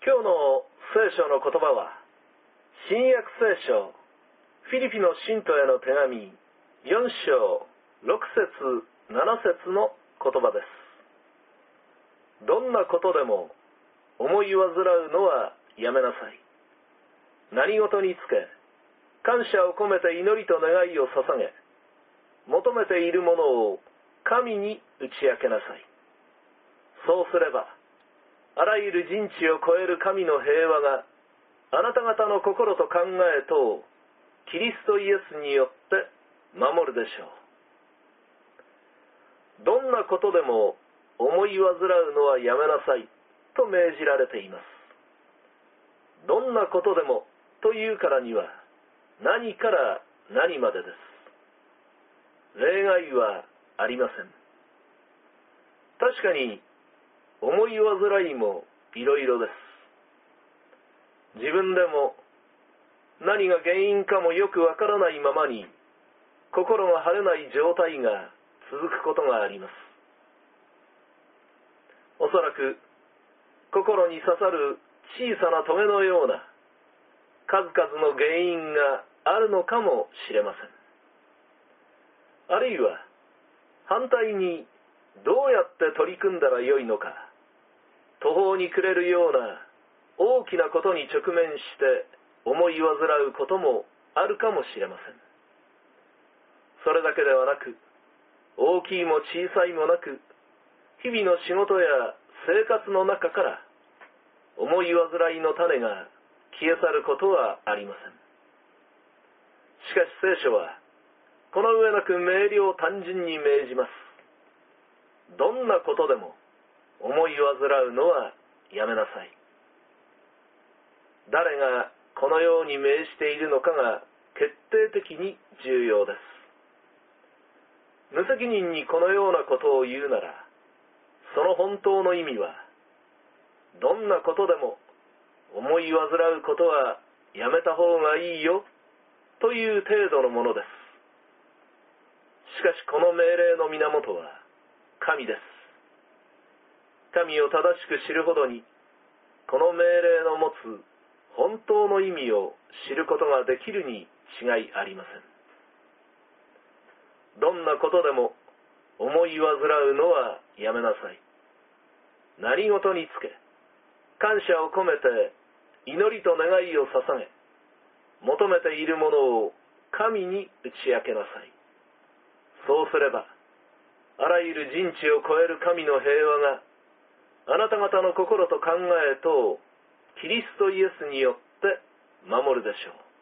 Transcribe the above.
今日の聖書の言葉は、新約聖書、フィリピの信徒への手紙、4章、6節、7節の言葉です。どんなことでも思い煩うのはやめなさい。何事につけ、感謝を込めて祈りと願いを捧げ、求めているものを神に打ち明けなさい。そうすれば、あらゆる人知を超える神の平和があなた方の心と考えとをキリストイエスによって守るでしょう。どんなことでも思い煩うのはやめなさいと命じられています。どんなことでもというからには何から何までです。例外はありません。確かに思い煩いもいろいろです。自分でも何が原因かもよくわからないままに心が晴れない状態が続くことがあります。おそらく心に刺さる小さな棘のような数々の原因があるのかもしれません。あるいは反対にどうやって取り組んだらよいのか、途方に暮れるような大きなことに直面して思い煩うこともあるかもしれません。それだけではなく、大きいも小さいもなく、日々の仕事や生活の中から思い煩いの種が消え去ることはありません。しかし聖書はこの上なく命令を単純に命じます。どんなことでも思い煩うのはやめなさい。誰がこのように命じているのかが決定的に重要です。無責任にこのようなことを言うなら、その本当の意味は、どんなことでも思い煩うことはやめた方がいいよという程度のものです。しかしこの命令の源は神です。神を正しく知るほどに、この命令の持つ本当の意味を知ることができるに違いありません。どんなことでも思い煩うのはやめなさい。何事につけ、感謝を込めて祈りと願いを捧げ、求めているものを神に打ち明けなさい。そうすれば、あらゆる人知を超える神の平和があなた方の心と考えとをキリストイエスによって守るでしょう。